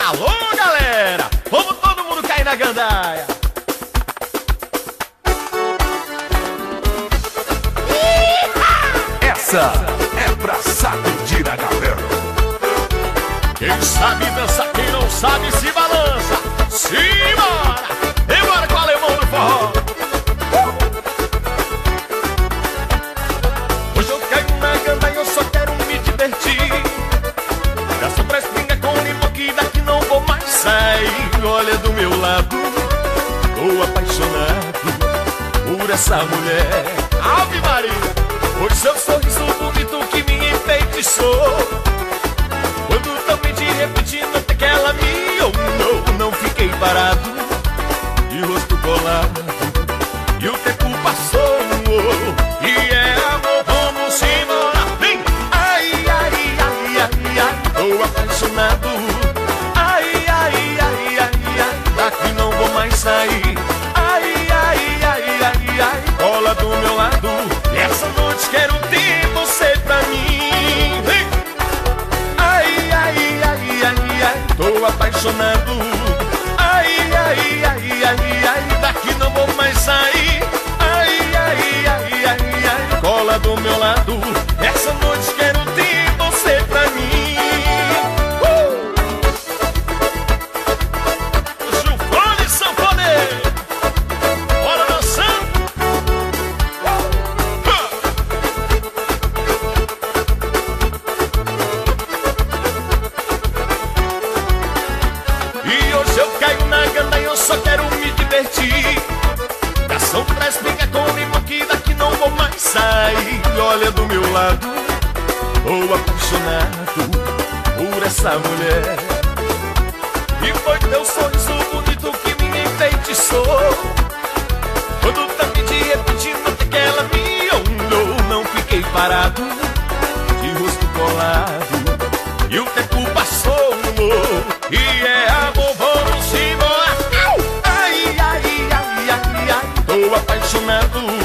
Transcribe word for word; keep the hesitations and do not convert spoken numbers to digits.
Alô, galera! Vamos todo mundo cair na gandaia! Essa é pra sacudir a galera. Quem sabe dança, quem não sabe se balança. Simbora! Embora com o alemão do forró. Hoje eu caio na gandaia, eu só quero me divertir. Garçom pra espinga com limão que daqui não vou mais sair. Olha do meu lado, tô apaixonado por essa mulher. Ave Maria! Foi seu sorriso bonito que me enfeitiçou. Quando também te repetindo até que ela me olhou, não fiquei parado, de rosto colado, e o tempo passou. E é amor, vamos embora. Vem! Ai, ai, ai, ai, ai, tô apaixonado. Ai, ai, ai, ai, ai, daqui não vou mais sair. Ai, ai, ai, ai, ai, cola do meu lado. Essa noite quero ter você pra mim. Vem! Ai, ai, ai, ai, ai, tô apaixonado. Ai, ai, ai, ai, ai, daqui não vou mais sair. Ai, ai, ai, ai, ai, cola do meu lado. Essa noite quero ter você pra mim. uh! Gilfone Sanfoneiro, bora dançando. E hoje eu caio na gandaia, eu só quero me divertir. Garçom traz pinga com limão que daqui não vou mais sair. Olha do meu lado, tô apaixonado por essa mulher. E foi teu sorriso bonito que me enfeitiçou. Quando tá me repetindo até que ela me olhou, não fiquei parado, de rosto colado, e o tempo passou. E é amor, vamos embora. Ai, ai, ai, ai, ai, tô apaixonado.